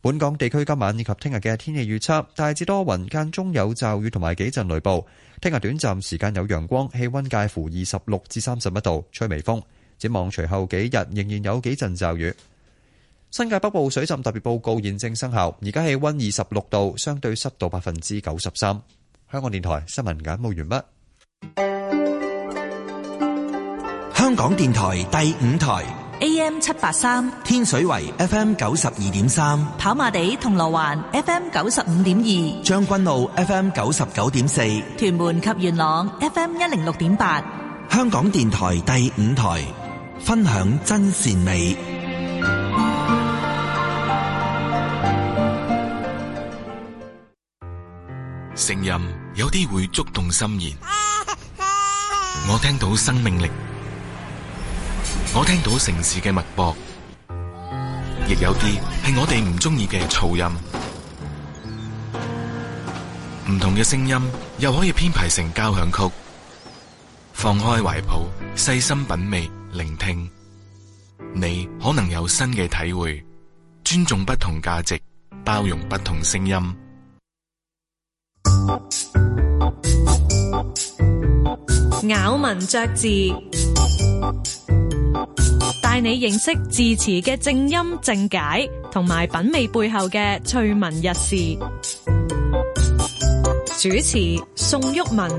本港地區今晚以及聽日嘅天氣預測，大致多雲，間中有驟雨同埋幾陣雷暴。聽日短暫時間有陽光，氣溫介乎26至31度，吹微風。展望隨後幾日仍然有幾陣驟雨。新界北部水浸特別報告現正生效，而家氣溫26度，相對濕度93%。香港電台新聞簡報完畢。 香港電台第5台 AM 783， 天水圍 FM 92.3， 跑馬地銅鑼灣 FM 95.2， 將軍澳 FM 99.4， 屯門及元朗 FM 106.8。 香港電台第5台，分享真善美。 聲音有啲會觸動心弦，我聽到生命力，我聽到城市嘅脈搏，亦有啲係我哋唔中意嘅噪音。唔同嘅聲音又可以編排成交響曲。放開懷抱，細心品味，聆聽，你可能有新嘅體會。尊重不同價值，包容不同聲音。 咬文嚼字，帶你認識字詞嘅正音正解，同埋品味背後嘅趣聞軼事。主持宋玉文。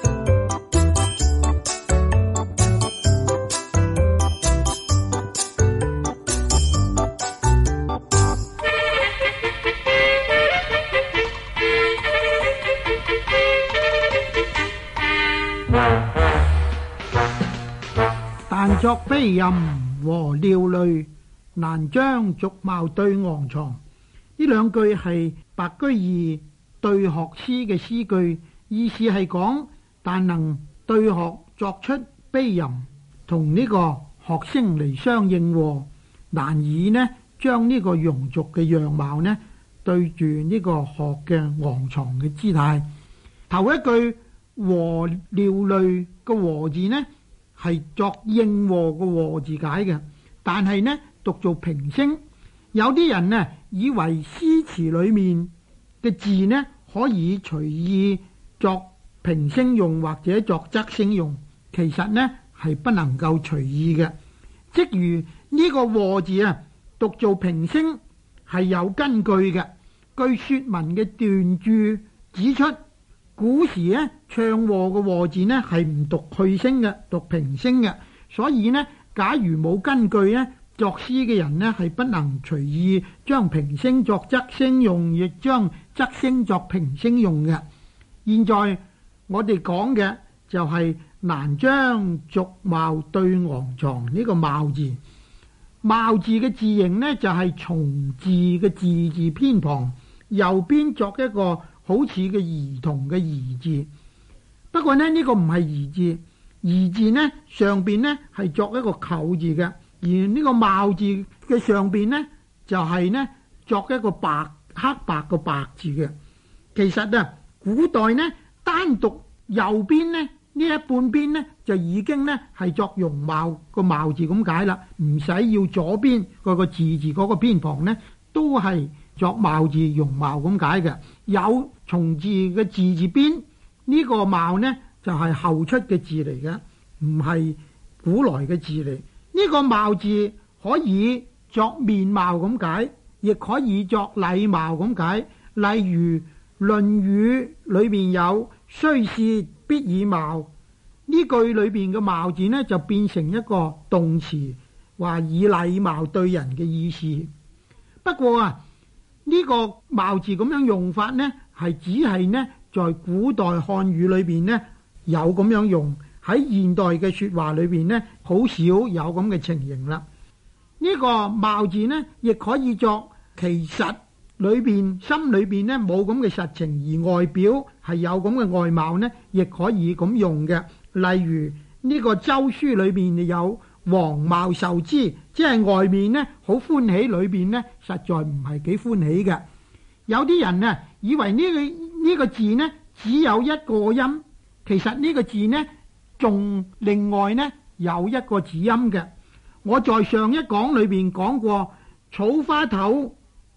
但作悲吟和撩淚，難將俗貌對昂藏。呢兩句係白居易對學詩嘅詩句，意思係講但能對學作出悲吟，同呢個學聲嚟相應和，難以呢將呢個庸俗嘅樣貌呢對住呢個學嘅昂藏嘅姿態。頭一句和撩淚嘅和字呢係作應和嘅和字解嘅，但係呢讀做平聲。有啲人呢以為詩詞裏面嘅字呢可以隨意作平聲用或者作仄聲用，其實呢係不能夠隨意嘅。即如呢個和字啊，讀做平聲係有根據嘅。據說文嘅斷注指出，古時呢唱和嘅和字呢係唔讀去聲嘅，讀平聲嘅。所以呢，假如冇根據呢，作詩嘅人呢係不能隨意將平聲作仄聲用，亦將仄聲作平聲用嘅。現在我哋講嘅就係難將俗貌對昂藏呢個貌字。貌字嘅字形呢就係從字嘅字偏旁，右邊作一個好似嘅兒童嘅兒字。不過呢，呢個唔係兒字，兒字呢上邊呢係作一個扣字嘅，而呢個貌字嘅上邊呢就係呢作一個白黑白個白字嘅。其實啊，古代呢單獨右邊呢一半邊呢就已經呢係作容貌個貌字咁解啦，唔使要左邊嗰個字嗰個偏旁呢都係作貌字容貌咁解嘅。有從字嘅字邊呢個貌呢就係後出嘅字嚟嘅，唔係古來嘅字嚟。呢個貌字可以作面貌咁解，亦可以作禮貌咁解。例如《論語》裏面有雖仕必以貌，呢句裏邊嘅貌字呢就變成一個動詞，話以禮貌對人嘅意思。不過啊，呢個貌字咁樣用法呢係只係呢在古代漢語裏邊呢有咁樣用，喺現代嘅說話裏邊呢好少有咁嘅情形啦。呢個貌字呢亦可以作其實裏邊心裏邊呢冇咁嘅實情，而外表係有咁嘅外貌呢，亦可以咁用嘅。例如呢個周書裏邊有黃貌受之，即係外面呢好歡喜，裏邊呢實在唔係幾歡喜嘅。有啲人啊以為呢個字呢只有一個音，其實呢個字呢仲另外呢有一個子音嘅。我在上一講裏邊講過，草花頭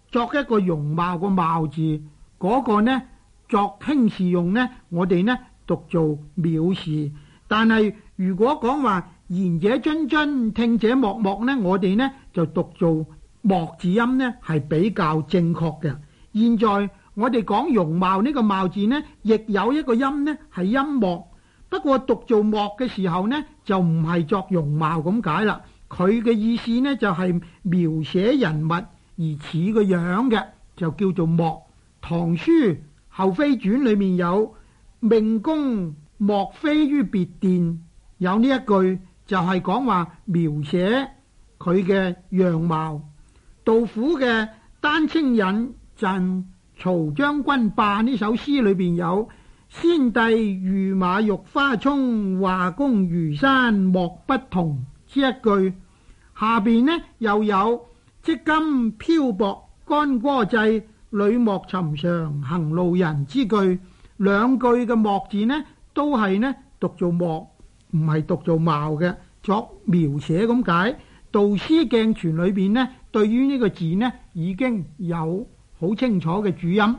作一個容貌個貌字，嗰個呢作輕視用呢，我哋呢讀做藐視。但係如果講話言者諄諄，聽者默默呢，我哋呢就讀做默字音呢，係比較正確嘅。現在我哋講容貌呢個貌字呢，亦有一個音呢係音默，不過讀做默嘅時候呢，就唔係作容貌咁解啦。佢嘅意思呢，就係描寫人物而似個樣嘅，就叫做默。唐書《後妃傳》裏面有命宮莫非於別殿，有呢一句就係講話描寫佢嘅樣貌。杜甫嘅《丹青引贈曹將軍霸》呢首詩裏邊有先帝御馬玉花蔥，畫工如山莫不同之一句，下邊呢又有積金漂泊干戈際，屢莫尋常行路人之句。兩句嘅莫字呢都係呢讀做默，唔係讀做貌嘅，作描寫咁解。杜詩鏡傳裏邊呢，對於呢個字呢已經有好清楚嘅注音。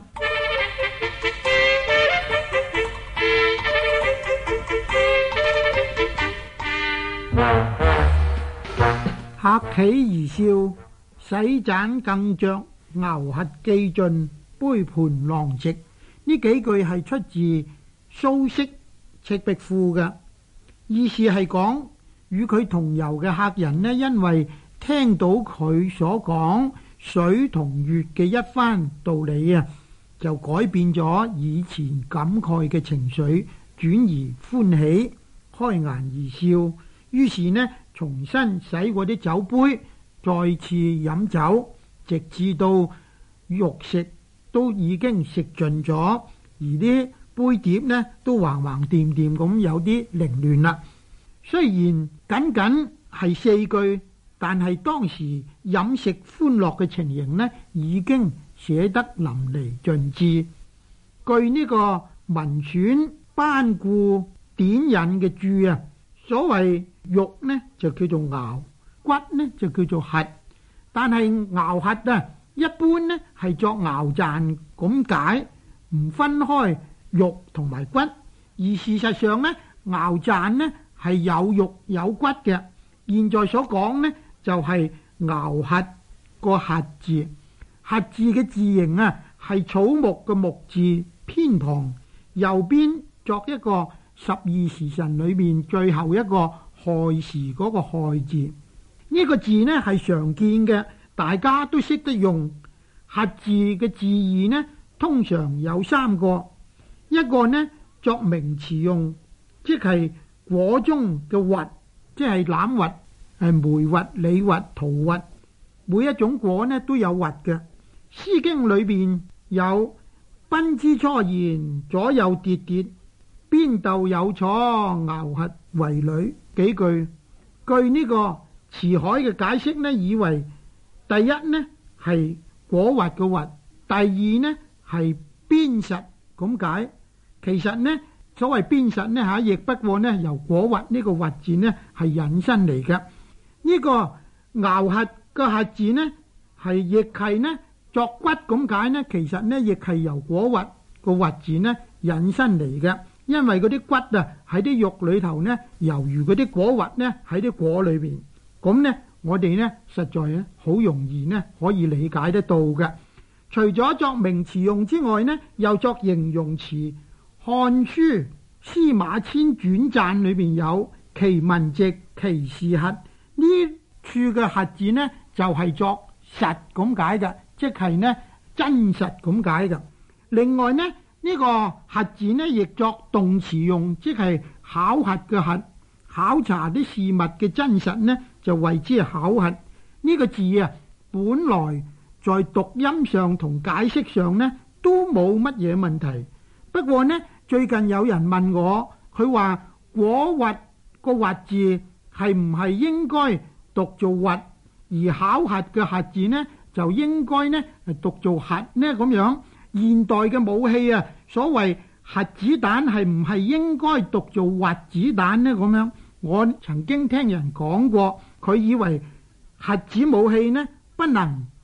客喜而笑，洗盞更着，牛核既盡，杯盤狼藉。呢幾句係出自蘇軾《赤壁賦》嘅，意思係講與佢同遊嘅客人呢，因為聽到佢所講水同月嘅一番道理啊，就改變咗以前感慨嘅情緒，轉而歡喜，開顏而笑。於是呢，重新洗過啲酒杯，再次飲酒，直至到肉食都已經食盡咗，而啲杯碟呢都橫橫掂掂咁有啲凌亂啦。雖然僅僅係4句，但係當時飲食歡樂嘅情形呢，已經寫得淋漓盡致。據呢個文選班固典引嘅注啊，所謂肉呢就叫做熬，骨呢就叫做核，但係熬核啊一般呢係作熬賺咁解，唔分開肉同埋骨。而事實上呢，熬賺呢係有肉有骨嘅。現在所講呢就係熬核個核字，核字嘅字形啊係草木嘅木字偏旁，右邊作一個12時辰裏面最後一個亥時嗰個亥字。呢個字呢係常見嘅，大家都識得用。核字嘅字義呢通常有3個，一個呢作名詞用，即係果中嘅核，即係欖核、梅核、李核、桃核，每一種果呢都有核嘅。詩經裏邊有賓之初言，左右疊疊，邊竇有錯，熬核為侶幾句。據呢個辭海嘅解釋呢，以為第一呢係果核嘅核，第二呢係邊實咁解。其實呢所謂邊實呢亦不過呢由果核呢個核字呢係引申嚟嘅。呢個熬核個核字呢係亦係呢作骨咁解呢，其實呢亦係由果核個核字呢引申嚟嘅。因為嗰啲骨啊喺啲肉裏頭呢，猶如嗰啲果核呢喺啲果裏邊，咁呢我哋呢實在呢好容易呢可以理解得到嘅。除咗作名詞用之外呢，又作形容詞。《漢書·司馬遷傳讚》裏邊有其文直，其事核，呢處嘅核字呢就係作實咁解嘅，即係呢真實咁解嘅。另外呢，呢個核字呢亦作動詞用，即係考核嘅核，考察啲事物嘅真實呢就謂之考核。呢個字啊本來在讀音上同解釋上呢都冇乜嘢問題，不過呢最近有人問我，佢話果核個核字係唔係應該讀做核，而考核嘅核字呢就應該呢讀做核呢？咁樣現代嘅武器啊，所謂核子彈係唔係應該讀做核子彈呢？咁樣我曾經聽人講過，佢以為核子武器呢不能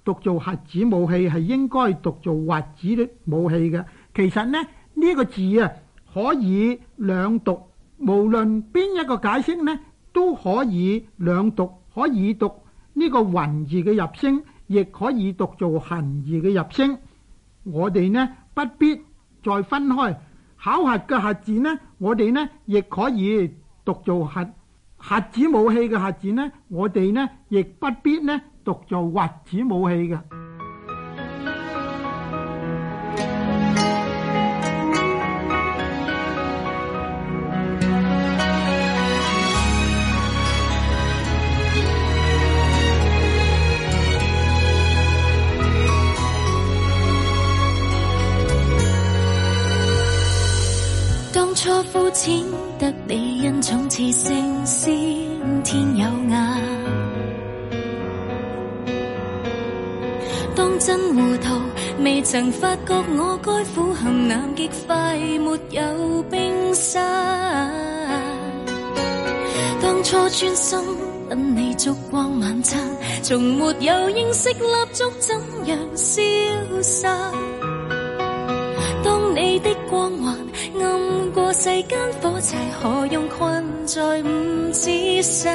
讀做核子武器，係應該讀做核子武器嘅。其實呢，呢個字啊可以兩讀，無論邊一個解釋呢都可以兩讀，可以讀呢個雲字嘅入聲，亦可以讀做行字嘅入聲。我哋呢不必再分開。考核嘅核字呢，我哋呢亦可以讀做核子武器嘅核字呢，我哋呢亦不必呢讀做核子武器嘅。 初膚淺得你恩寵似星先天有眼，當真糊塗未曾發覺我該苦含南極快沒有冰山，當初專心等你燭光晚餐，從沒有認識蠟燭怎樣消散，當你的光環暗過世間火柴，何用困在五指山？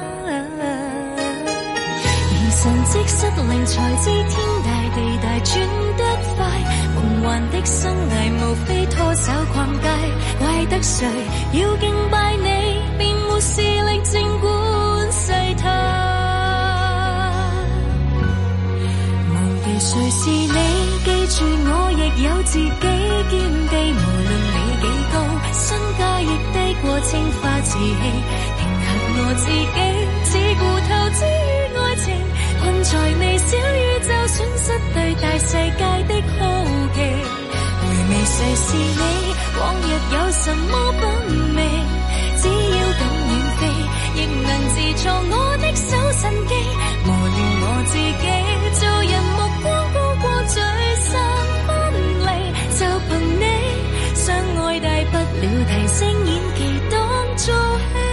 疑神即失靈，才知天大地大轉得快，夢幻的生涯無非拖手逛街，怪得誰要敬拜你，便沒視力靜觀世態。忘記誰是你，記住我亦有自己見地，無論你幾高，身價亦低過青花瓷器，平衡我自己，只顧投資於愛情，困在你小宇宙，損失對大世界的好奇。回味誰是你，往日有什麼品味，只要敢遠飛，亦能自創我的手神機，磨練我自己，做人目光高過聚散分離，就憑你相愛大不了提升演技當做戲。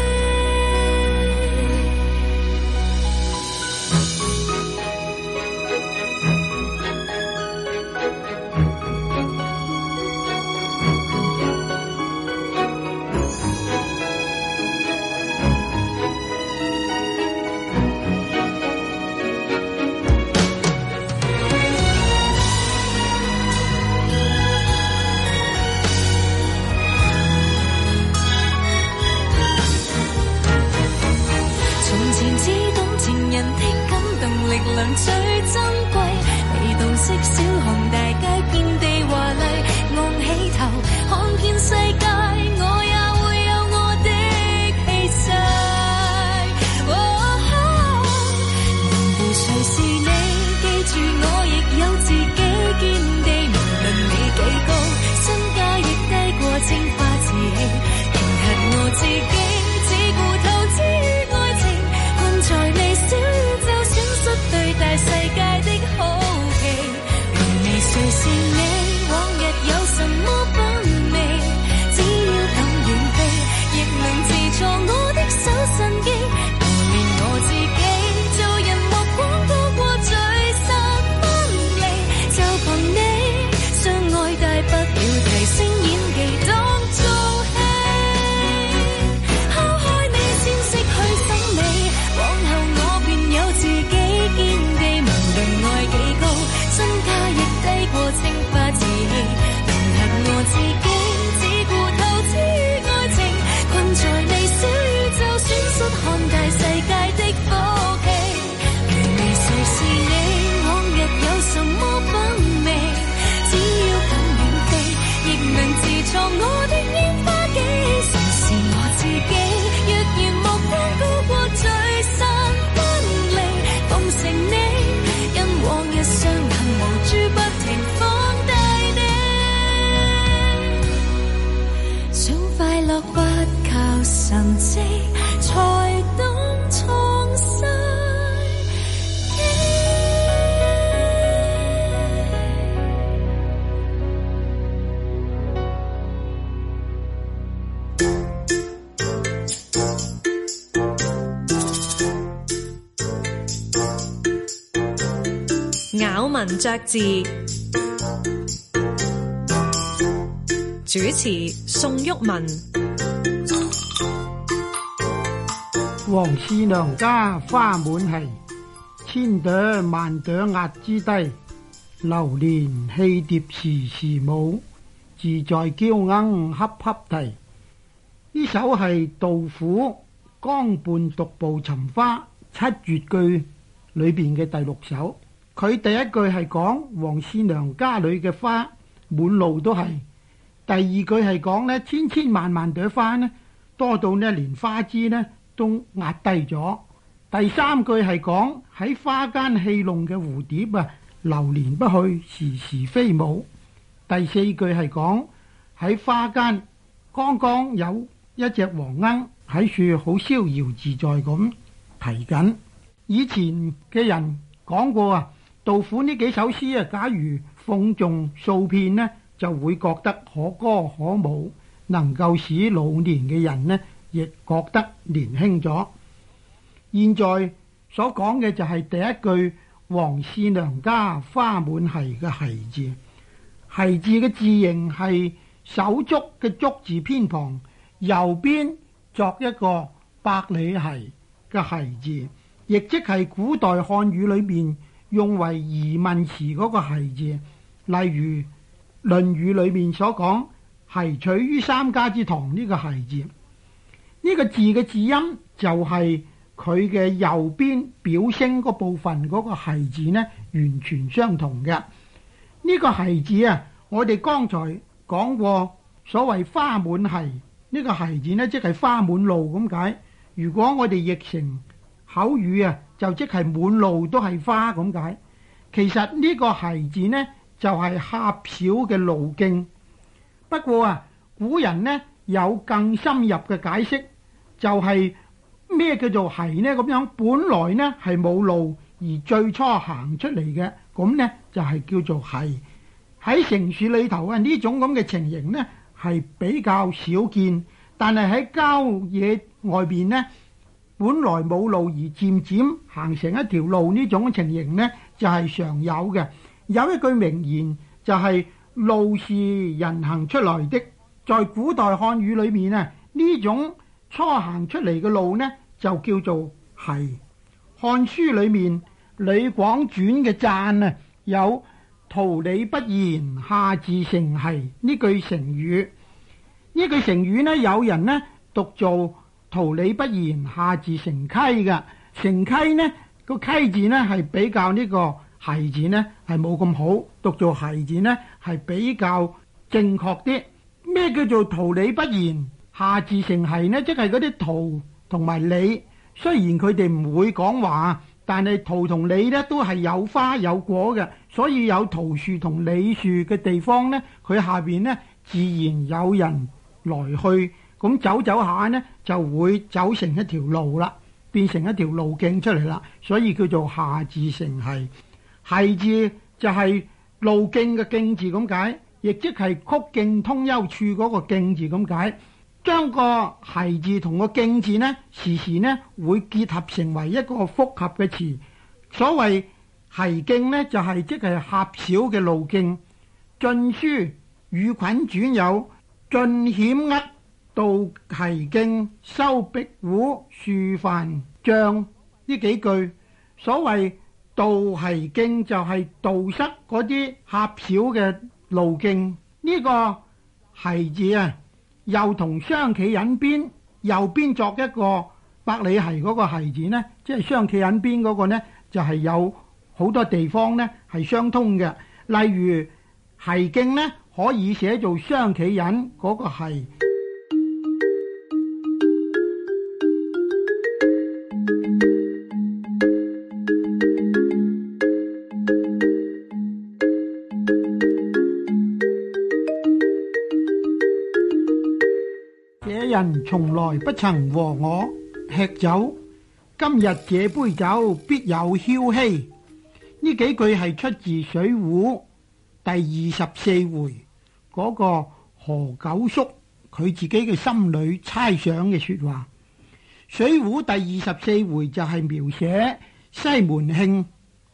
力量最珍貴，未洞悉小巷大街遍地華麗，昂起頭看遍世界，我也會有我的氣勢。忘記誰是你，記住我亦有自己見地，無論你幾高，身價亦低過青花瓷器，平衡我自己，只顧投資於愛情，困在你小宇宙，損失對大世界的好奇。回味誰是你，往日有什麼品味，只要敢遠飛，亦能自創我的手神機，磨練我自己，做人目光高過聚散分離，就憑你相愛大不了提升演技當做戲，拋開你先識去審美，往後我便有自己見地，無論愛幾高，身價亦低過青花文嚼字，主持宋旭文。 王氏娘家花滿薊，千朵萬朵壓之低。流年戲蝶時時舞，自在嬌鶯恰恰啼。呢首係杜甫《江畔獨步尋花》7絕句裏邊嘅第6首。佢第一句係講王氏娘家裏嘅花滿路都係，第二句係講呢千千萬萬朵花呢多到呢連花枝呢都壓低咗。第三句係講喺花間戲弄嘅蝴蝶啊，流連不去，時時飛舞。第四句係講喺花間剛剛有一隻黃鶯喺樹好逍遙自在咁啼緊。以前嘅人講過啊，杜甫呢幾首詩啊，假如諷誦數遍呢，就會覺得可歌可舞，能夠使老年嘅人呢亦覺得年輕咗。現在所講嘅就係第一句王氏娘家花滿薊嘅薊字。薊字嘅字形係手足嘅足字偏旁，右邊作一個百里奚嘅奚字，亦即係古代漢語裏面用為疑問詞嗰個奚字。例如《論語》裏面所講奚取於三家之堂呢個奚字，呢個字嘅字音就係佢嘅右邊表聲嗰部分嗰個奚字呢，完全相同嘅。呢個奚字啊，我哋剛才講過，所謂花滿薊，呢個奚字呢，即係花滿路咁解。如果我哋譯成口語啊，就即係滿路都係花咁解。其實呢個奚字呢，就係狹小嘅路徑。不過啊，古人呢有更深入嘅解釋，就係咩叫做奚呢？咁樣本來呢係冇路，而最初行出嚟嘅，咁呢就係叫做奚。喺城市裏頭啊，呢種咁嘅情形呢係比較少見，但係喺郊野外邊呢，本來冇路而漸漸行成一條路呢種情形呢，就係常有嘅。有一句名言就係路是人行出來的。在古代漢語裏面啊，呢種初行出嚟嘅路呢，就叫做奚。漢書裏面呂廣傳嘅讚啊，有桃李不言，下自成蹊呢句成語。呢句成語呢，有人呢讀做桃李不言，下自成溪嘅。成溪呢個溪字呢係比較呢個奚字呢係冇咁好，讀做奚字呢係比較正確啲。咩叫做桃李不言，下自成蹊呢？即係嗰啲桃同埋李，雖然佢哋唔會講話，但係桃同李呢都係有花有果嘅，所以有桃樹同李樹嘅地方呢，佢下邊呢自然有人來去，咁走走下呢就會走成一條路啦，變成一條路徑出嚟啦，所以叫做下自成蹊。奚字就係路徑嘅徑字咁解，亦即係曲徑通幽處嗰個徑字咁解。將個奚字同個徑字呢，時時呢會結合成為一個複合嘅詞。所謂奚徑呢，就係即係狹小嘅路徑。晉書與菌傳有進險厄，渡奚徑，修壁虎，樹帆帳呢幾句。所謂渡奚徑就係堵塞嗰啲狹小嘅路徑。呢個奚字啊，又同雙企引邊，右邊作一個百里奚嗰個奚字呢，即係雙企引邊嗰個呢，就係有好多地方呢係相通嘅。例如奚徑呢，可以寫做雙企引嗰個奚。人從來不曾和我吃酒，今日這杯酒必有囂稀。呢幾句係出自《水滸》第24回嗰個何九叔佢自己嘅心裏猜想嘅說話。《水滸》第24回就係描寫西門慶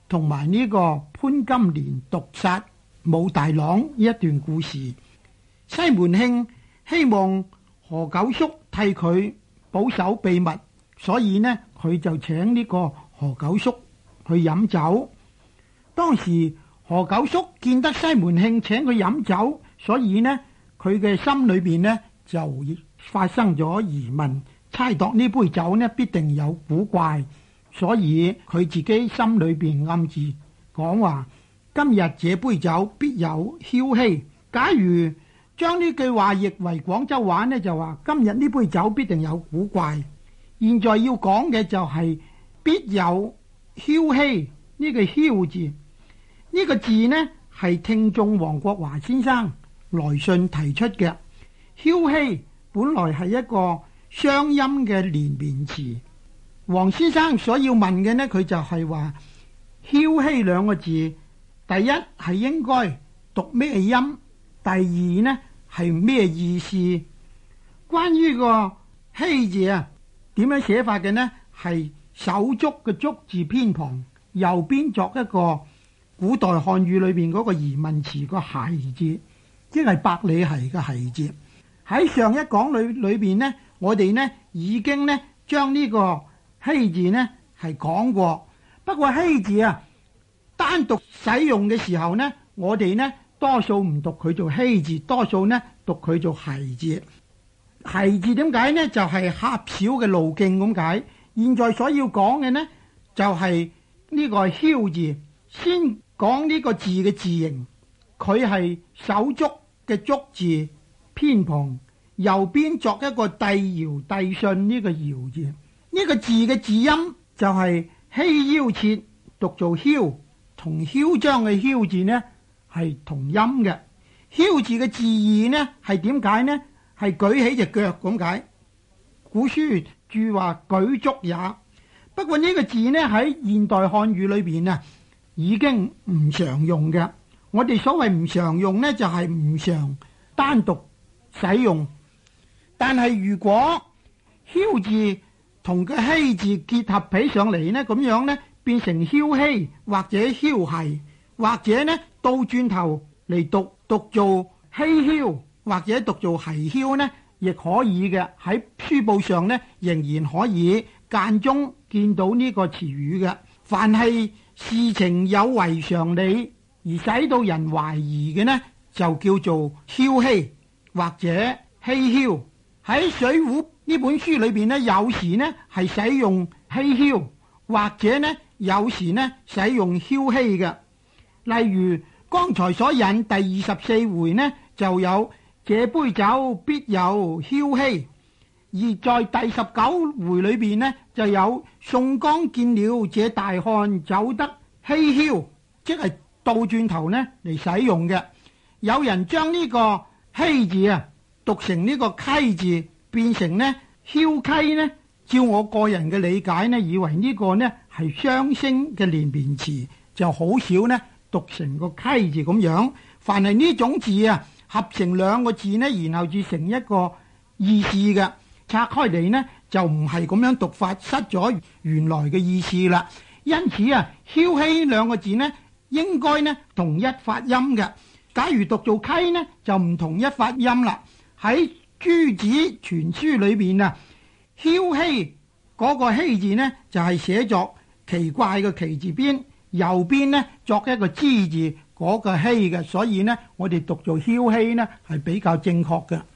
同埋呢個潘金蓮毒殺武大郎呢一段故事。西門慶希望何九叔替佢保守秘密，所以呢佢就請呢個何九叔去飲酒。當時何九叔見得西門慶請佢飲酒，所以呢佢嘅心裏邊呢就發生咗疑問，猜度呢杯酒呢必定有古怪，所以佢自己心裏邊暗自講話：今日這杯酒必有囂氣。假如將呢句話譯為廣州話呢，就話今日呢杯酒必定有古怪。現在要講嘅就係必有囂氣呢個囂字，呢個字呢係聽眾黃國華先生來信提出嘅。囂氣本來係一個雙音嘅連綿詞，黃先生所要問嘅呢，佢就係話囂氣兩個字，第一係應該讀咩音，第二呢係咩意思。關於個希字啊，點樣寫法嘅呢？係手足嘅足字偏旁，右邊作一個古代漢語裏邊嗰個疑問詞個諧字，即係百里奚嘅奚字。喺上一講裏邊呢，我哋呢已經呢將呢個希字呢係講過。不過希字啊，單獨使用嘅時候呢，我哋呢多數唔讀佢做希字，多數呢讀佢做奚字。奚字點解呢？就係狹小嘅路徑咁解。現在所要講嘅呢，就係呢個囂字。先講呢個字嘅字形，佢係手足嘅足字偏旁，右邊作一個遞堯遞信呢個堯字。呢個字嘅字音就係欺腰切，讀做囂，同囂張嘅囂字呢係同音嘅。囂字嘅字義呢係點解呢？係舉起隻腳咁解。古書注話舉足也。不過呢個字呢喺現代漢語裏邊啊已經唔常用嘅。我哋所謂唔常用呢，就係唔常單獨使用。但係如果囂字同個希字結合起上嚟呢，咁樣呢變成囂希或者囂奚，或者呢倒轉頭嚟讀做希囂或者讀做奚囂呢，亦可以嘅。喺書報上呢，仍然可以間中見到呢個詞語嘅。凡係事情有違常理而使到人懷疑嘅呢，就叫做囂希或者希囂。喺《水滸》呢本書裏邊呢，有時呢係使用希囂，或者呢有時呢使用囂希嘅。例如剛才所引第24回呢，就有這杯酒必有囂希，而在第19回裏邊呢，就有宋江見了這大漢酒得希囂，即係倒轉頭呢嚟使用嘅。有人將呢個希字啊讀成呢個溪字，變成呢囂溪呢，照我個人嘅理解呢，以為呢個呢係雙聲嘅連綿詞，就好少呢讀成個溪字咁樣。凡係呢種字啊合成兩個字呢，然後至成一個意思嘅，拆開嚟呢就唔係咁樣讀法，失咗原來嘅意思啦。因此啊，囂希兩個字呢應該呢同一發音嘅。假如讀做溪呢，就唔同一發音啦。喺朱子全書裏邊啊，囂希嗰個希字呢就係寫作奇怪嘅奇字邊，右邊呢作一個之字嗰個希嘅，所以呢我哋讀做囂希呢係比較正確嘅。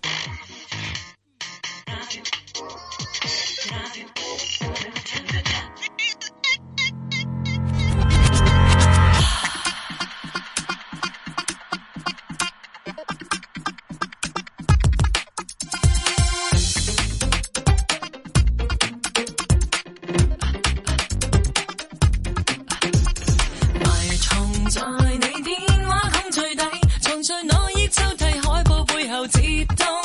在你電話孔最底，藏在我憶抽屜海報背後接到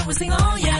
會是我贏。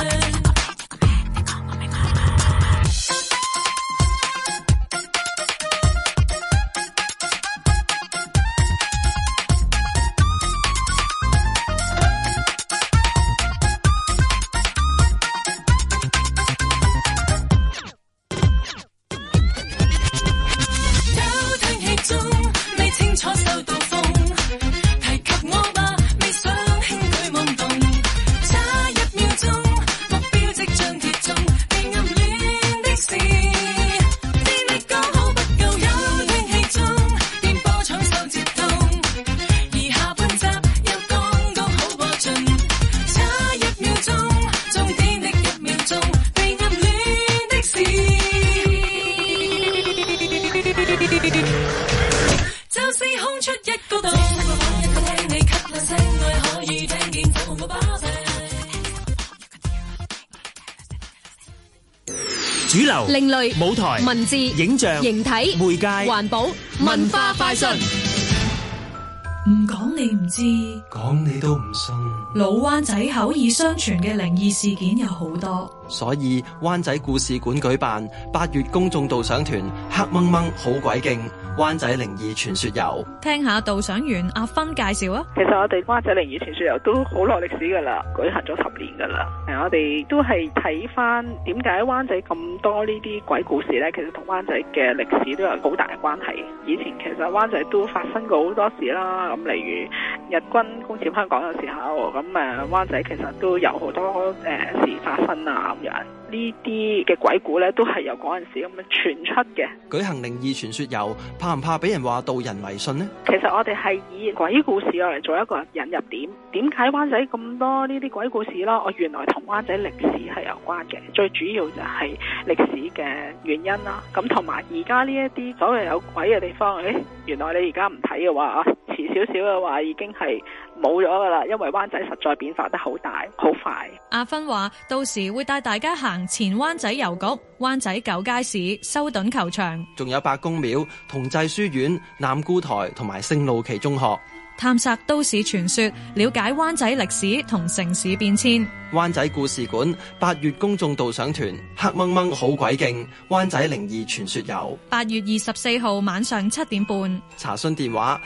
主流、 另類、 舞台、 文字、 影像、 形體、 媒介、 環保、文化快訊。 唔講你唔知， 講你都唔信。 老灣仔口耳相傳嘅靈異事件有好多， 所以灣仔故事館舉辦8月公眾導賞團，黑掹掹好鬼勁，灣仔靈異傳說遊。 聽下導賞員阿芬介紹啊。 其實我哋灣仔靈異傳說遊都好耐歷史噶啦，舉行咗10年噶啦。我哋都係睇翻點解灣仔咁多呢啲鬼故事呢？其實同灣仔嘅歷史都有好大嘅關係。以前其實灣仔都發生過好多事啦，咁例如日軍攻佔香港嘅時候，咁灣仔其實都有好多事發生啊咁樣。呢啲嘅鬼故呢，都係由嗰陣時咁樣傳出嘅。 舉行靈異傳說遊，怕唔怕俾人話導人迷信呢？ 其實我哋係以鬼故事嚟做一個引入點。點解灣仔咁多呢啲鬼故事啦？我原來同灣仔歷史係有關嘅，最主要就係歷史嘅原因啦。咁同埋而家呢一啲所謂有鬼嘅地方，原來你而家唔睇嘅話，遲少少嘅話已經係冇咗噶啦，因為灣仔實在變化得好大好快。 阿芬話到時會帶大家行前灣仔郵局、灣仔舊街市、修頓球場， 仲有白公廟、同濟書院、南固台同埋聖路奇中學， 探索都市傳說，了解灣仔歷史同城市變遷。 灣仔故事館8月公眾導賞團，黑掹掹好鬼勁，灣仔靈異傳說遊。 8月24號晚上7點半， 查詢電話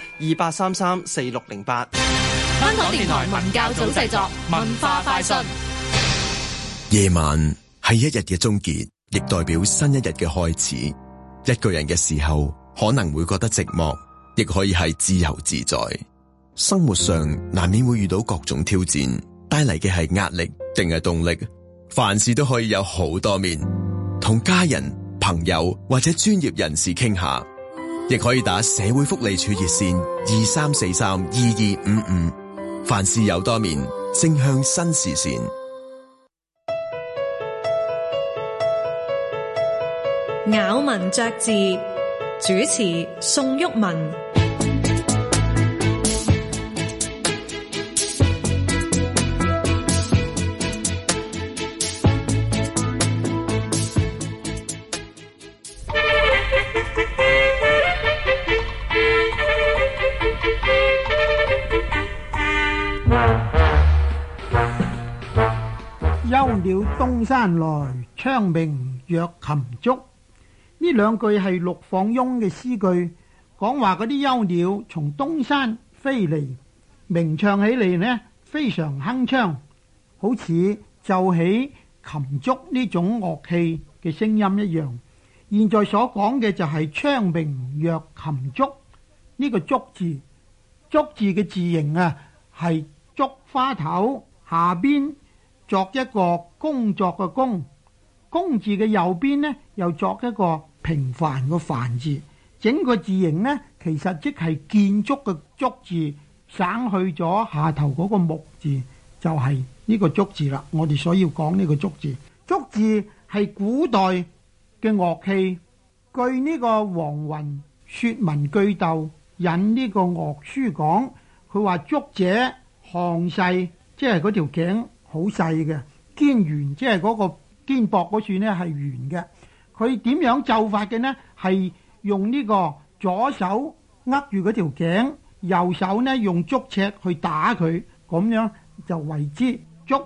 28334608。 香港電台文教組製作，文化快訊。 夜晚係一日嘅終結，亦代表新一日嘅開始。一個人嘅時候，可能會覺得寂寞，亦可以係自由自在。生活上難免會遇到各種挑戰，帶嚟嘅係壓力定係動力？凡事都可以有好多面，同家人、朋友或者專業人士傾下，亦可以打社會福利處熱線23432255。凡事有多面，正向新視線。 咬文嚼字，主持宋玉文。 休了東山來，昌明若禽足。呢兩句係陸放翁嘅詩句，講話嗰啲幽鳥從東山飛嚟，鳴唱起嚟呢非常鏗鏘，好似奏起琴竹呢種樂器嘅聲音一樣。現在所講嘅就係昌明若禽足呢個竹字，竹字嘅字形啊係竹花頭下邊作一個工作嘅工，工字嘅右邊呢又作一個平凡個凡字，整個字形呢其實即係建築嘅築字，省去咗下頭嗰個木字，就係呢個竹字啦。我哋所要講呢個竹字，竹字係古代嘅樂器。據呢個黃雲說文句讀引呢個樂書講，佢話竹者項細，即係嗰條頸好細嘅，肩圓，即係嗰個肩膊嗰處呢係圓嘅。佢點樣奏法嘅呢？係用呢個左手握住嗰條頸，右手呢用竹尺去打佢，咁樣就為之竹。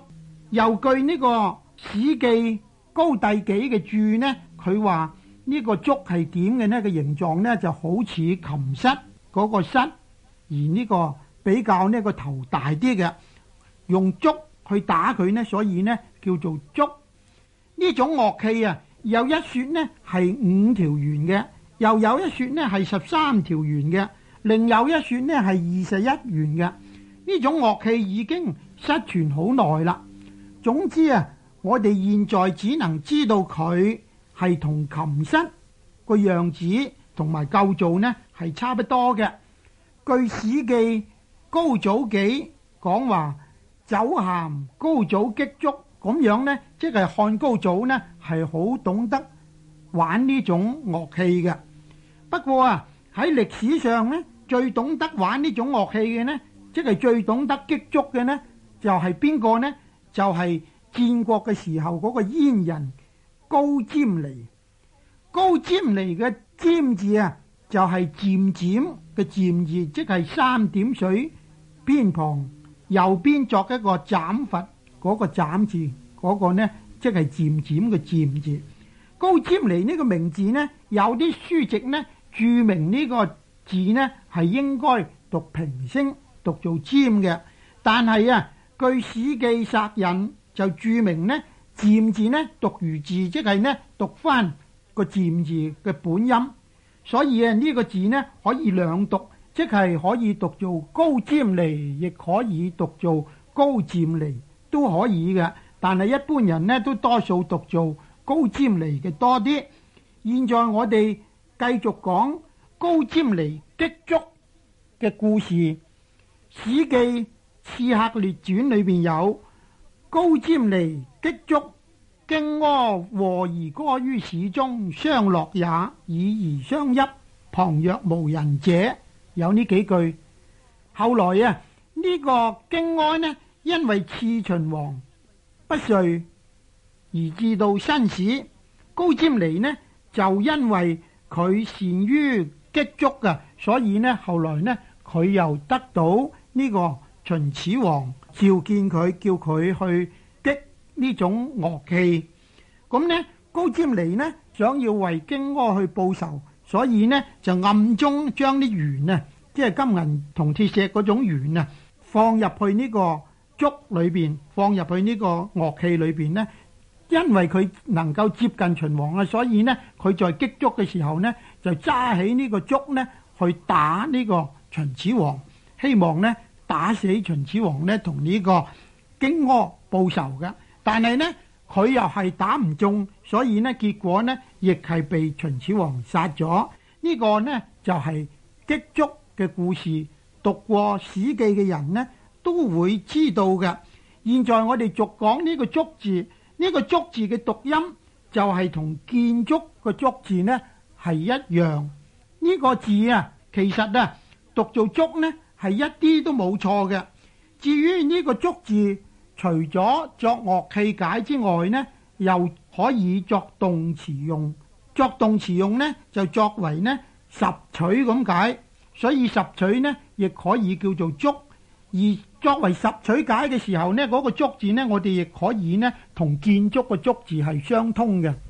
又據呢個《史記·高帝紀》嘅注呢，佢話呢個竹係點嘅呢？個形狀呢就好似琴瑟嗰個瑟，而呢個比較呢個頭大啲嘅，用竹去打佢呢，所以呢叫做竹。呢種樂器啊，有一說呢係5條弦嘅，又有一說呢係13條弦嘅，另有一說呢係21弦嘅。呢種樂器已經失傳好耐啦。總之啊，我哋現在只能知道佢係同琴瑟個樣子同埋構造呢係差不多嘅。據《史記·高祖紀》講話，酒咸高祖擊竹，咁樣呢，即係漢高祖呢係好懂得玩呢種樂器嘅。不過啊，喺歷史上呢，最懂得玩呢種樂器嘅呢，即係最懂得擊竹嘅呢，就係邊個呢？就係戰國嘅時候嗰個燕人高漸離。高漸離嘅漸字啊，就係漸漸嘅漸字，即係3點水偏旁右邊作一個斬伐嗰個斬字，嗰個呢即係漸漸嘅漸字。高漸離呢個名字呢，有啲書籍呢注明呢個字呢係應該讀平聲，讀做尖嘅。但係啊，據《史記》索引就注明呢漸字呢讀如字，即係呢讀翻個漸字嘅本音。所以啊，呢個字呢可以兩讀，即係可以讀做高漸離，亦可以讀做高漸離，都可以嘅。但係一般人呢都多數讀做高漸離嘅多啲。現在我哋繼續講高漸離擊竹嘅故事。《史記·刺客列傳》裏邊有高漸離擊竹，荊軻和而歌於市中，相樂也，以而相泣，旁若無人者。有呢幾句。後來啊，呢個荊軻呢，因為刺秦王不遂而至到新市。高漸離呢就因為佢善於擊竹啊，所以呢後來呢佢又得到呢個秦始皇召見佢，叫佢去擊呢種樂器。咁呢高漸離呢想要為荊軻去報仇，所以呢就暗中將啲弦啊，即係金銀銅鐵石嗰種弦啊，放入去呢個竹裏邊，放入去呢個樂器裏邊呢。因為佢能夠接近秦王啊，所以呢佢在擊竹嘅時候呢，就揸起呢個竹呢去打呢個秦始皇，希望呢打死秦始皇呢同呢個荊軻報仇嘅。但係呢佢又係打唔中，所以呢結果呢亦係被秦始皇殺咗。呢個呢就係擊竹嘅故事，讀過《史記》嘅人呢都會知道嘅。現在我哋逐講呢個竹字。呢個竹字嘅讀音就係同建築個竹字呢係一樣。呢個字啊，其實啊讀做竹呢係一啲都冇錯嘅。至於呢個竹字，除咗作樂器解之外呢，又可以作動詞用。作動詞用呢就作為呢拾取咁解，所以拾取呢亦可以叫做竹。而作為拾取解嘅時候呢，嗰個竹字呢，我哋亦可以呢同建築個竹字係相通嘅。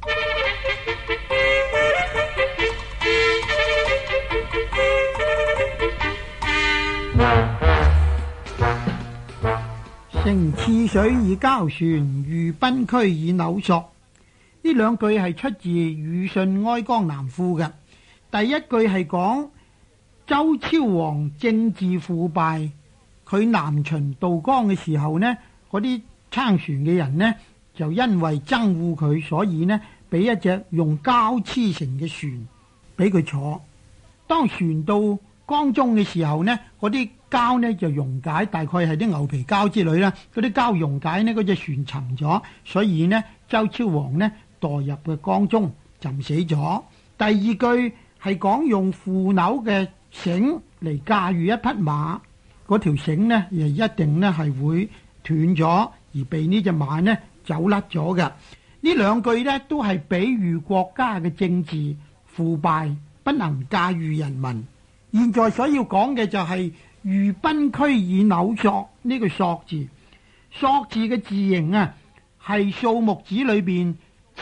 乘次水以交船，遇賓區以扭索。呢兩句係出自魯迅《哀江南賦》嘅。第一句係講周昭王政治腐敗。佢南巡渡江嘅時候呢，嗰啲撐船嘅人呢，就因為憎惡佢，所以呢俾一隻用膠黐成嘅船俾佢坐。當船到江中嘅時候呢，嗰啲膠呢就溶解，大概係啲牛皮膠之類啦。嗰啲膠溶解呢，嗰隻船沉咗，所以呢周昭王呢墮入嘅江中浸死咗。第二句係講用腐朽嘅繩嚟駕馭一匹馬。嗰條繩呢，亦一定呢係會斷咗，而被呢隻馬呢走甩咗嘅。呢兩句呢都係比喻國家嘅政治腐敗，不能駕馭人民。現在所要講嘅就係遇賓區以扭索呢個索字。索字嘅字形啊， 係數目字裏邊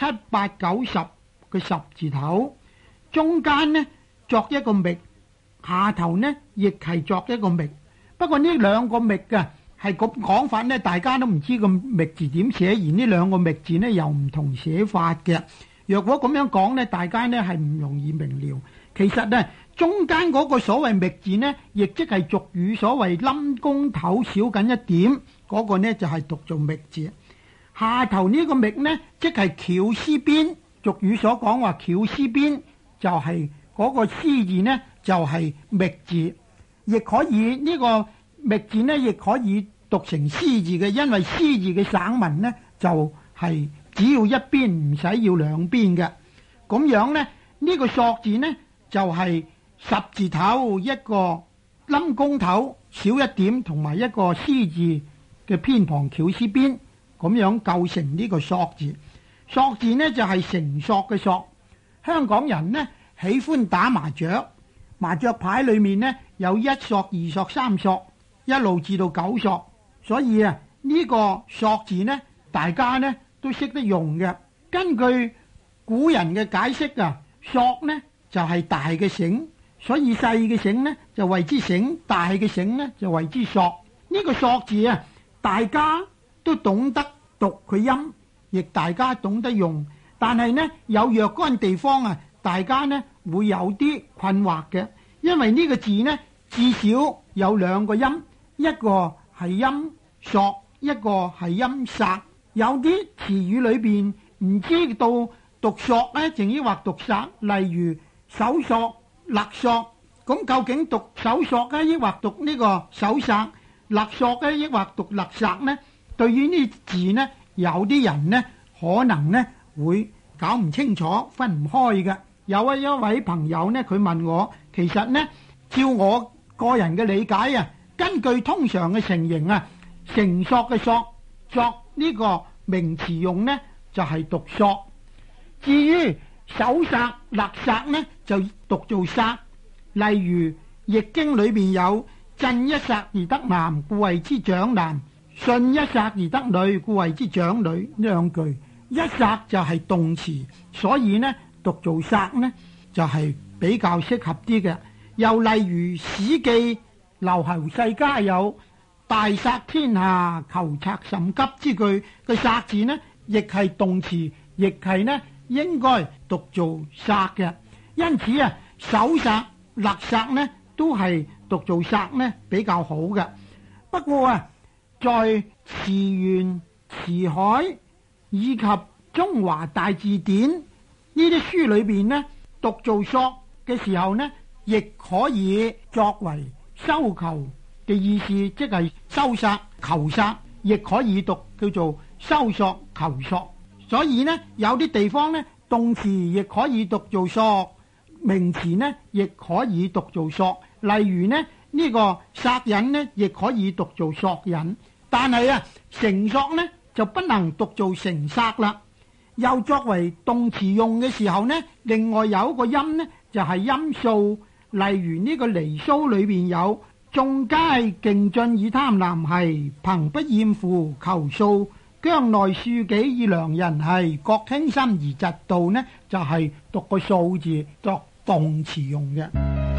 7、8、9、10嘅十字頭，中間呢作一個覓，下頭呢亦係作一個覓。不過呢兩個覓嘅係咁講法呢，大家都唔知個覓字點寫，而呢兩個覓字呢又唔同寫法嘅。若果咁樣講呢，大家呢係唔容易明了。其實呢，中間嗰個所謂覓字呢，亦即係俗語所謂冧公頭少緊一點，嗰個呢就係讀做覓字。下頭呢個覓呢，即係絞絲邊，俗語所講話絞絲邊，就係嗰個絲字呢，就係覓字。亦可以呢個覓字呢，亦可以讀成絲字嘅，因為絲字嘅省文呢，就係只要一邊，唔使要兩邊嘅。咁樣呢，呢個索字呢，就係十字頭一個冧公頭少一點，同埋一個絲字嘅偏旁絞絲邊，咁樣構成呢個索字。索字呢，就係繩索嘅索。香港人呢，喜歡打麻雀，麻雀牌裏面呢，有1索、2索、3索，一路至到9索，所以啊呢個索字呢，大家呢都識得用嘅。根據古人嘅解釋啊，索呢就係大嘅繩，所以細嘅繩呢就為之繩，大嘅繩呢就為之索。呢個索字啊，大家都懂得讀佢音，亦大家懂得用，但係呢有若干地方啊，大家呢會有啲困惑嘅，因為呢個字呢至少有2個音，一個係音索，一個係音殺。有啲詞語裏邊唔知道讀索呢，定抑或讀殺，例如搜索、勒索。咁究竟讀搜索呢，抑或讀呢個搜殺？勒索呢，抑或讀勒殺呢？對於呢字呢，有啲人呢可能呢會搞唔清楚、分唔開嘅。有一位朋友呢，佢問我，其實呢，照我個人嘅理解啊，根據通常嘅成形啊，繩索嘅索作呢個名詞用呢，就係讀索。至於搜殺、勒殺呢，就讀做殺。例如《易經》裏邊有震一殺而得男，故謂之長男；巽一殺而得女，故謂之長女。呢兩句一殺就係動詞，所以呢讀做殺呢就係比較適合啲嘅。又例如《史記》劉侯世家有大殺天下，求賊甚急之句，個殺字呢亦係動詞，亦係呢應該讀做殺嘅。因此啊，搜殺、勒殺呢都係讀做殺呢比較好嘅。不過啊，在詞源、詞海以及中華大字典呢啲書裏邊呢，讀做索嘅時候呢，亦可以作為收求嘅意思，即係收殺、求殺，亦可以讀叫做收索、求索。所以呢，有啲地方呢，動詞亦可以讀做索，名詞呢亦可以讀做索。例如呢，呢個殺人呢，亦可以讀做索引。但係啊，繩索呢就不能讀做繩殺啦。又作為動詞用嘅時候呢，另外有一個音呢，就係音素。例如呢個離騷裏邊有眾皆競進以貪婪兮，朋不厭乎求素，疆內庶幾以良人兮，國傾心而嫉妒呢，就係讀個素字作動詞用嘅。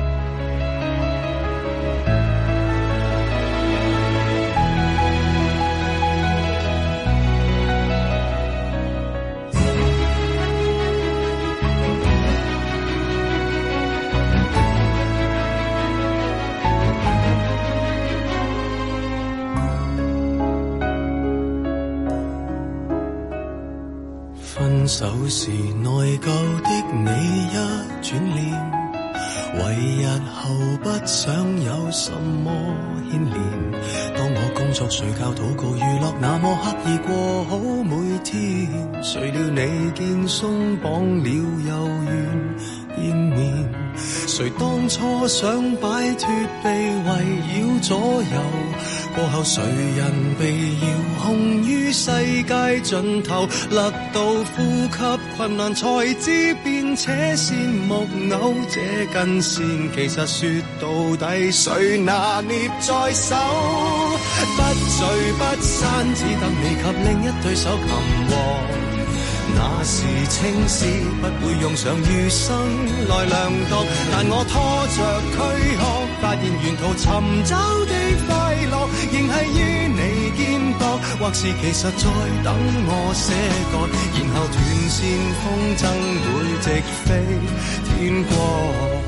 分手時內疚的你一轉臉，為日後不想有什麼牽連。當我工作睡覺禱告娛樂那麼刻意過好每天，誰料你見鬆綁了又願見面。誰當初想擺脫被圍繞左右，過後誰人被遙控於世界盡頭，勒到呼吸困難才知變並且羨木偶這根線，其實說到底誰拿捏在手？不聚不散，只等你及另一對手擒獲。那時情事不會用上餘生來量度，但我拖着軀殼，發現沿途尋找的快樂，仍係於你肩膊，或是其實在等我寫歌，然後斷線風箏會直飛天國。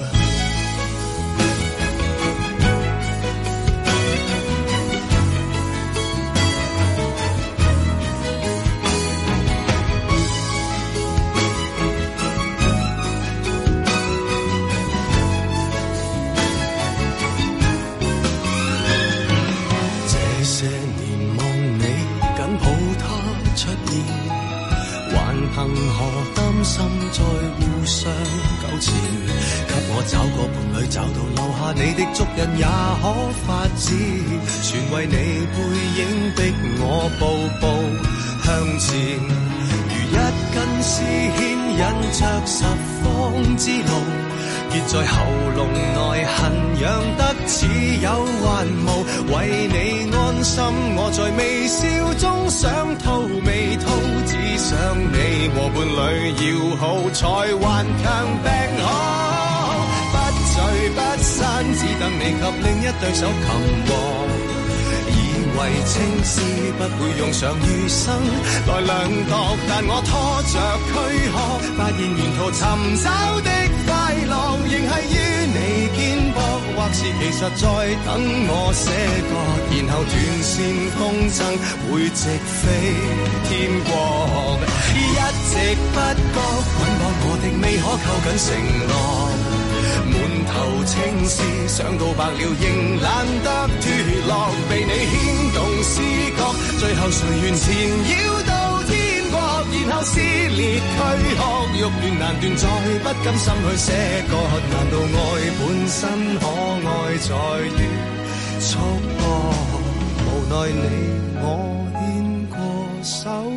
憑何擔心再互相糾纏？給我找個伴侶，找到留下你的足印也可發展。全為你背影逼我步步向前，如一根絲牽引着十方之路，結在喉嚨內痕癢得似有還無。為你安心，我在微笑中想吐未吐，只想你和伴侶要好，才頑強病好。不聚不散，只等你及另一對手擒獲。以為情事不會用上餘生來量度，但我拖着軀殼，發現沿途尋找的快樂，仍係於你肩膊，或是其實在等我寫歌，然後斷線風箏會直飛天國。一直不覺捆綁我的未可扣緊承諾，滿頭情事想到白了仍懶得脫落，被你牽動思覺，最後誰願纏繞到天國，然後撕裂軀殼，欲斷難斷，再不甘心去寫歌。難道愛本身可愛在於束縛？無奈你我牽過手，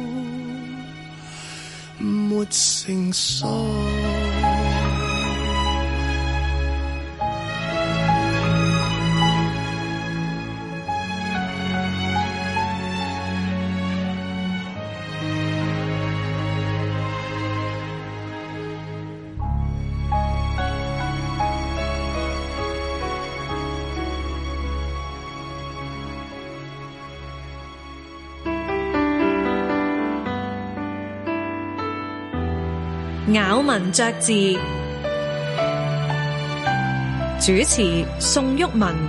沒成熟。 咬文嚼字，主持宋毓民。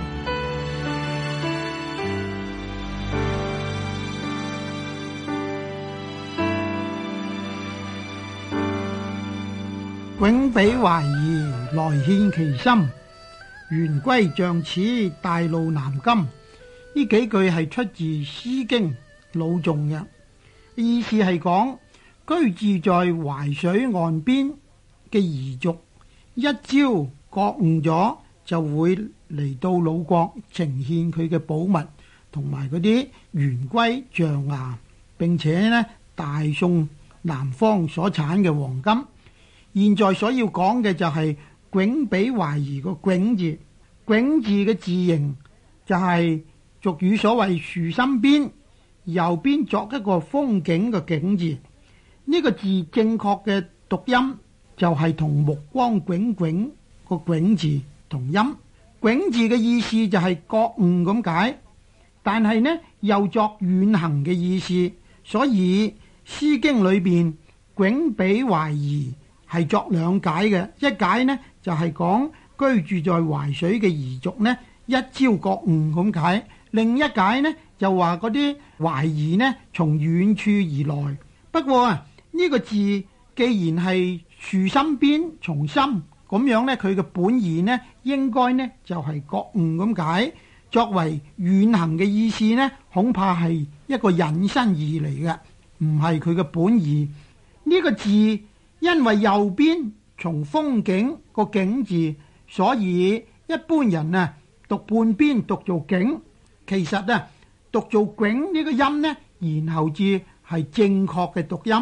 迥彼懷疑，來獻其心。玄歸像此，大路南金。呢幾句係出自《詩經·魯頌》嘅，意思係講居住在淮水岸邊嘅彝族，一朝覺悟咗就會嚟到魯國呈獻佢嘅寶物同埋嗰啲玄龜象牙，並且呢大送南方所產嘅黃金。現在所要講嘅就係迥彼懷疑個迥字，迥字嘅字形就係俗語所謂樹心邊，右邊作一個風景嘅景字。呢個字正確嘅讀音就係同目光炯炯個炯字同音。炯字嘅意思就係覺悟咁解，但係呢又作遠行嘅意思，所以《詩經》裏邊迥彼懷疑係作兩解嘅。一解呢就係講居住在淮水嘅彝族呢一朝覺悟咁解，另一解呢就話嗰啲懷疑呢從遠處而來。不過啊，呢個字既然係樹心邊從心咁樣呢，佢嘅本意呢應該呢就係覺悟咁解。作為遠行嘅意思呢，恐怕係一個引申義嚟嘅，唔係佢嘅本意。呢個字因為右邊從風景個景字，所以一般人啊讀半邊讀做景，其實啊讀做迥呢個音呢，然後至係正確嘅讀音。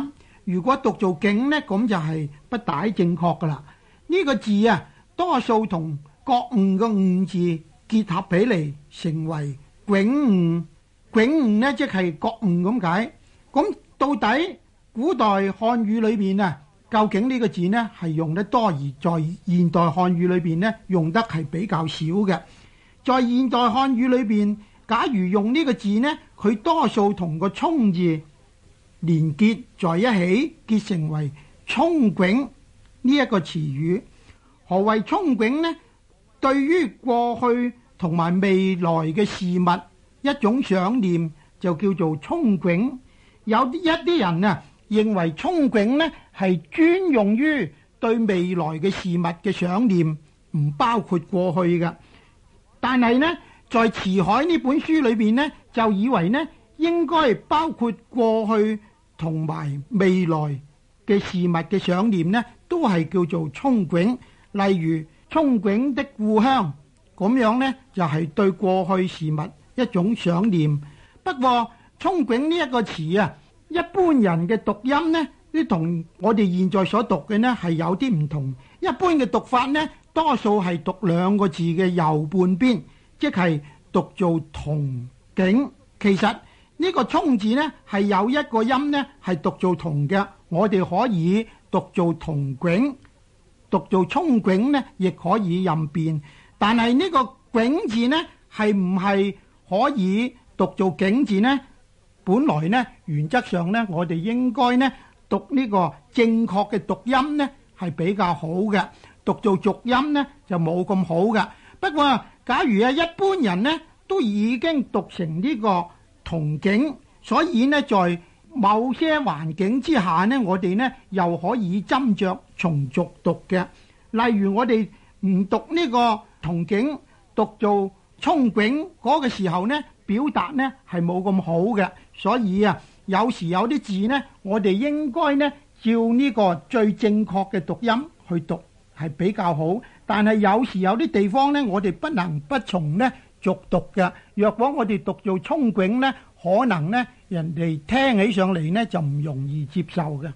如果讀做景呢，咁就係不大正確噶啦。呢個字啊，多數同覺悟嘅悟字結合起嚟，成為迥悟。迥悟呢，即係覺悟咁解。咁到底古代漢語裏邊啊，究竟呢個字呢係用得多，而在現代漢語裏邊呢用得係比較少嘅。在現代漢語裏邊，假如用呢個字呢，佢多數同個聰字連結在一起，結成為聰迥呢一個詞語。何謂聰迥呢？對於過去同埋未來嘅事物一種想念，就叫做聰迥。有一啲人啊，認為聰迥呢係專用於對未來嘅事物嘅想念，唔包括過去嘅。但係呢，在《辭海》呢本書裏邊呢，就以為呢應該包括過去同埋未來嘅事物嘅想念呢，都係叫做聰迥。例如聰迥的故鄉，咁樣呢就係對過去事物一種想念。不過聰迥呢一個詞啊，一般人嘅讀音呢，都同我哋現在所讀嘅呢係有啲唔同。一般嘅讀法呢，多數係讀兩個字嘅右半邊，即係讀做同景。其實呢個聰字呢係有一個音呢係讀做同嘅，我哋可以讀做同迥，讀做聰迥呢亦可以任變。但係呢個迥字呢係唔係可以讀做景字呢？本來呢原則上呢，我哋應該呢讀呢個正確嘅讀音呢係比較好嘅，讀做濁音呢就冇咁好嘅。不過假如一般人呢都已經讀成呢個同景，所以呢在某些環境之下呢，我哋呢又可以斟酌從俗讀嘅。例如我哋唔讀呢個同景，讀做聰迥嗰個時候呢，表達呢係冇咁好嘅。所以啊，有時有啲字呢，我哋應該呢照呢個最正確嘅讀音去讀係比較好。但係有時有啲地方呢，我哋不能不從呢俗讀嘅。若果我哋讀做聰迥呢，可能呢人哋聽起上嚟呢就唔容易接受嘅。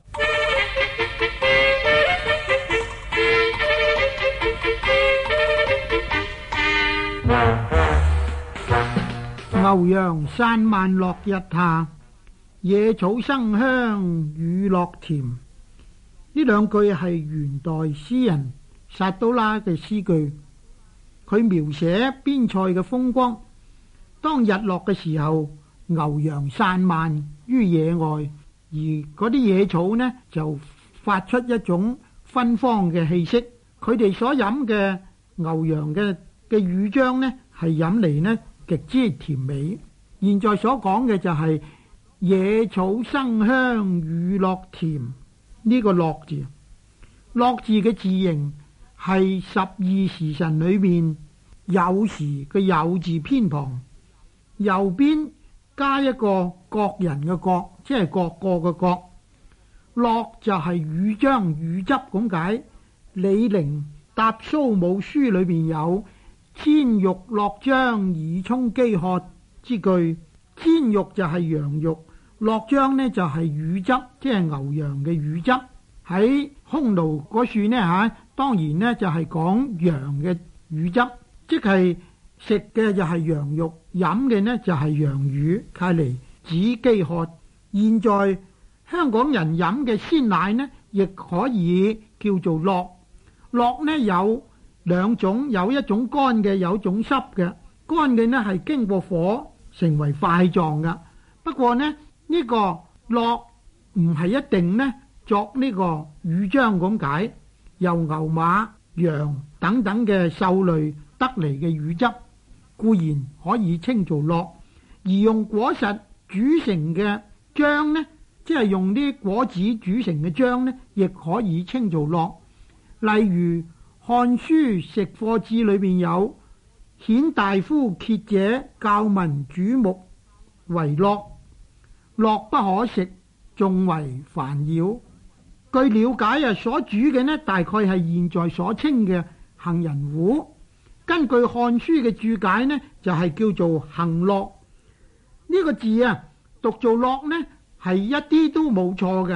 牛羊散漫落日下，野草生香雨落甜。呢兩句係元代詩人薩都拉嘅詩句，佢描寫邊塞嘅風光。當日落嘅時候，牛羊散漫於野外，而嗰啲野草呢就發出一種芬芳嘅氣息。佢哋所飲嘅牛羊嘅乳漿呢，係飲嚟呢極之甜美。現在所講嘅就係野草生香雨落甜，呢個落字，落字嘅字形係十二時辰裏面酉時嘅酉字偏旁，右邊加一個各人嘅各，即係各個嘅各。落就係乳漿乳汁咁解。李陵答蘇武書裏面有千玉落漿以充飢渴之句。千玉就係羊肉，落漿呢就係乳汁，即係牛羊嘅乳汁。喺匈奴嗰處呢當然呢就係講羊嘅乳汁，即係食嘅就係羊肉，飲嘅呢就係羊乳，睇嚟止飢渴。現在香港人飲嘅鮮奶呢，亦可以叫做落。落呢有兩種，有一種乾嘅，有一種濕嘅。乾嘅呢係經過火成為塊狀嘅。不過呢，呢個落唔係一定呢作呢個乳漿咁解，由牛馬羊等等嘅獸類得嚟嘅乳汁固然可以稱做落，而用果實煮成嘅漿呢，即係用啲果子煮成嘅漿呢，亦可以稱做落。例如《漢書食貨志》裏邊有顯大夫揭者，教民煮木為落，落不可食，仲為煩擾。據了解所煮嘅呢，大概係現在所稱嘅杏仁糊。根據《漢書》嘅注解呢，就係叫做杏落。呢個字讀做落呢，係一啲都冇錯嘅。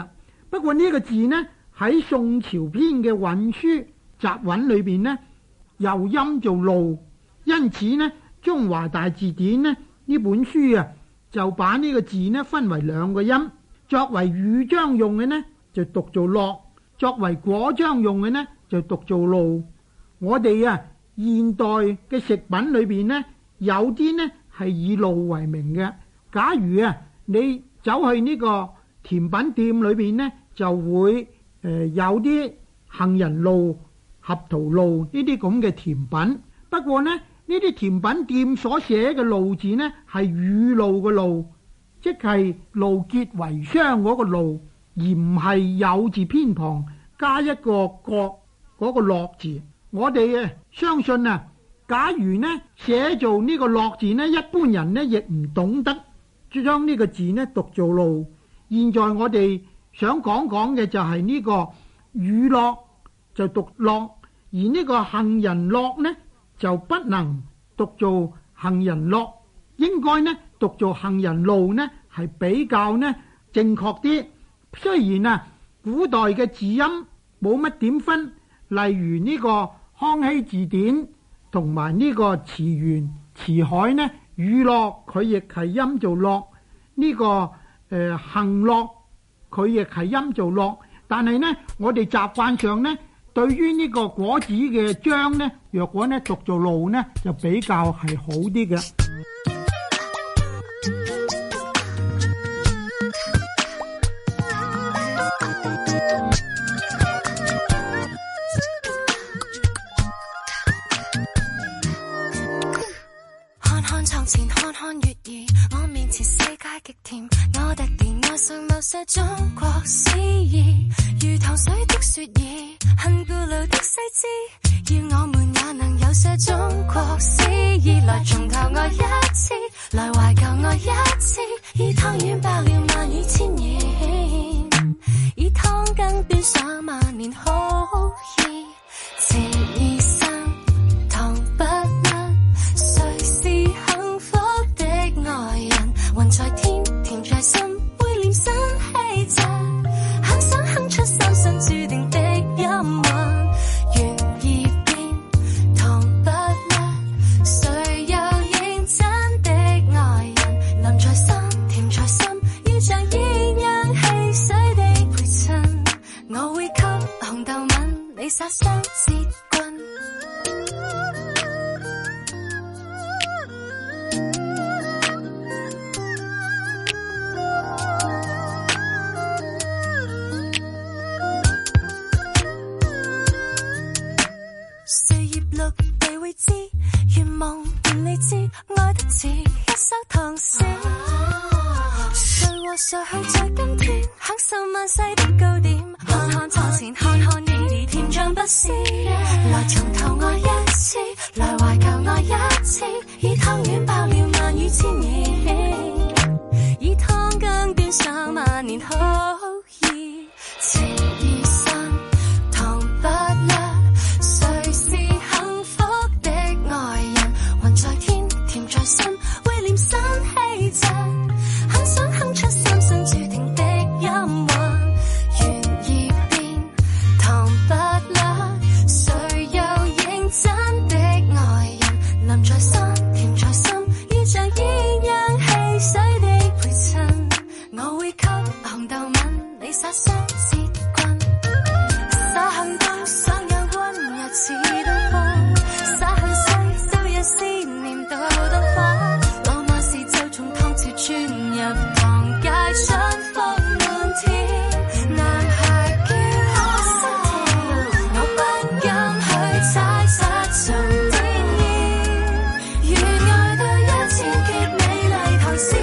不過呢個字呢，喺宋朝編嘅韻書集韻裏邊呢，又音做路，因此呢，中華大字典呢本書啊，就把呢個字呢分為兩個音，作為語章用嘅呢就讀做樂，作為果章用嘅呢就讀做路。我哋現代嘅食品裏邊呢，有啲呢係以路為名嘅。假如你走去呢個甜品店裏邊呢，就會有啲杏仁露、合桃露呢啲咁嘅甜品。不過呢啲甜品店所寫嘅露字呢，係雨露嘅露，即係露結為霜嗰個露，而唔係有字偏旁加一個角嗰個樂字。我哋相信假如呢寫做呢個樂字呢，一般人呢亦唔懂得將呢個字呢讀做路。現在我哋想講嘅就係呢個雨樂就讀樂，而呢個杏仁樂呢就不能讀做杏仁樂，應該呢讀做杏仁露呢係比較呢正確啲。雖然古代嘅字音冇乜點分，例如呢個康熙字典同埋呢個詞源詞海呢，雨樂佢亦係音做樂，呢個杏樂佢亦係音做樂，但係呢我哋習慣上呢，對於呢個果子嘅漿呢，若果呢讀做露呢，就比較係好啲嘅。 看看床前，看看月兒，我面前世界極甜，我突然愛上某些中國詩意，如糖水的雪兒，很古老的細緻，要我們也能有些中國詩意，來從頭愛一次，來懷舊愛一次，以湯圓爆了萬語千言，以湯羹端上萬年好意，情意深糖不甩，誰是幸福的愛人，雲在天，甜在心，會臉生氣質，很想哼出三生注定的音韻，緣已變糖不甩，誰又認真的愛人，淋在心，甜在心，要像鴛鴦戲水的陪襯，我會給紅豆吻，你撒雙節棍。歲月綠地會知，願望願你知，愛得似一首唐詩。誰和誰去在今天，享受萬世的糕點，看看床前，看看月兒，甜像不是。來從頭愛一次，來懷舊愛一次，以湯圓爆了萬語千言，以湯羹端上萬年好意，情意深糖不甩，誰是幸福的愛人，雲在天，甜在心，會臉生氣質，很想哼出三生注定的音韻，緣已變糖不甩，誰又認真的愛人，淋在心，甜在心，要像鴛鴦戲水的陪襯，我會給紅豆吻，你撒雙節棍，灑向東，想有溫柔似東風，灑向西，朝日思念到燈火，浪漫時就從唐朝轉入唐街，春風滿天，男孩叫我心跳，我不敢去猜測重天意，如愛到一千極美麗唐詩，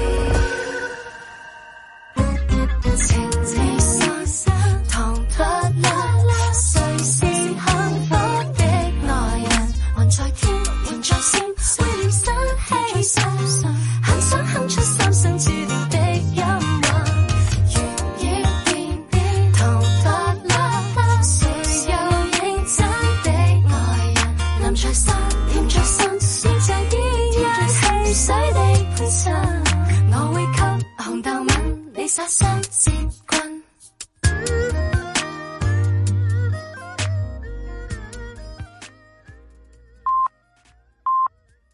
情意深糖不甩，誰是幸福的愛人，雲在天，甜在心，會臉生氣質，很想哼出三生注定的音韻，緣已變糖不甩，誰又認真的愛人，淋在心，甜在心，要像鴛鴦戲水的陪襯，我會給紅豆吻，你撒雙節